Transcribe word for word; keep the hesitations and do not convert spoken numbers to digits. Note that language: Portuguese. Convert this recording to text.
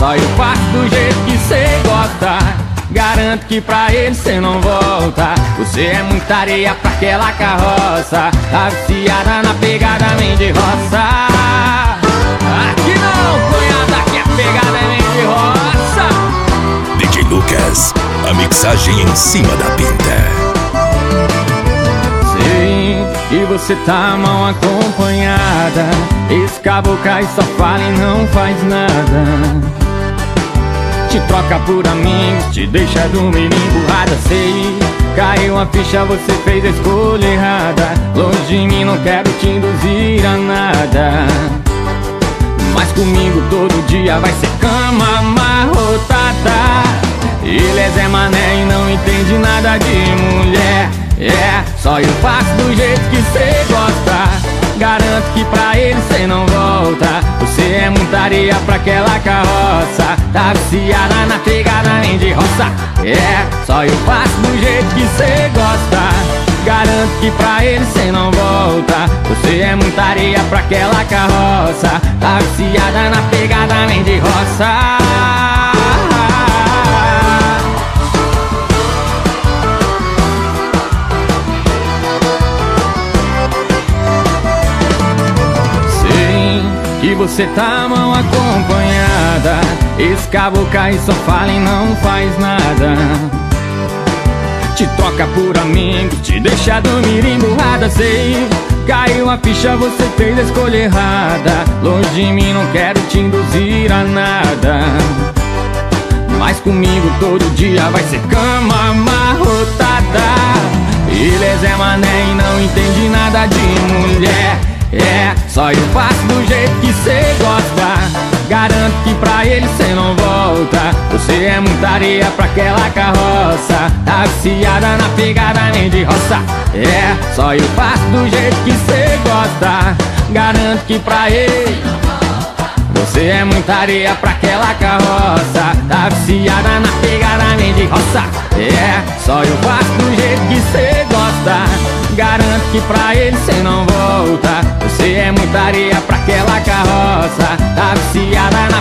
só eu faço do jeito que cê gosta. Garanto que pra ele cê não volta. Você é muita areia pra aquela carroça. Tá viciada na pegada, vem de roça. Aqui não, cunhada, que a pegada vem de roça. D J Lucas, a mixagem em cima da pinta. Sei que você tá mal acompanhada. Esse caboclo cai, só fala e não faz nada. Te troca por amigos, te deixa dormir emburrada. Sei, caiu a ficha, você fez a escolha errada. Longe de mim, não quero te induzir a nada. Mas comigo todo dia vai ser cama amarrotada. Ele é Zé Mané e não entende nada de mulher. É, só eu faço do jeito que cê gosta. Garanto que pra ele cê não volta. Você é muita areia pra aquela carroça. Tá viciada na pegada, nem de roça. É, só eu faço do jeito que cê gosta. Garanto que pra ele cê não volta. Você é muita areia pra aquela carroça. Tá viciada na pegada, nem de roça. E você tá mal acompanhada. Esse caboclo cai, só fala e não faz nada. Te troca por amigos, te deixa dormir emburrada. Sei, caiu a ficha, você fez a escolha errada. Longe de mim, não quero te induzir a nada. Mas comigo todo dia vai ser cama amarrotada. Ele é Zé Mané e não entende nada de mulher. É, só eu faço do jeito que cê gosta. Garanto que pra ele cê não volta. Você é muita areia pra aquela carroça. Tá viciada na pegada, nem de roça. É, só eu faço do jeito que cê gosta. Garanto que pra ele você é muita areia pra aquela carroça. Tá viciada na pegada, nem de roça. É, só eu faço do jeito que cê gosta. Garanto que pra ele cê não volta. Você é muita areia pra aquela carroça. Tá viciada na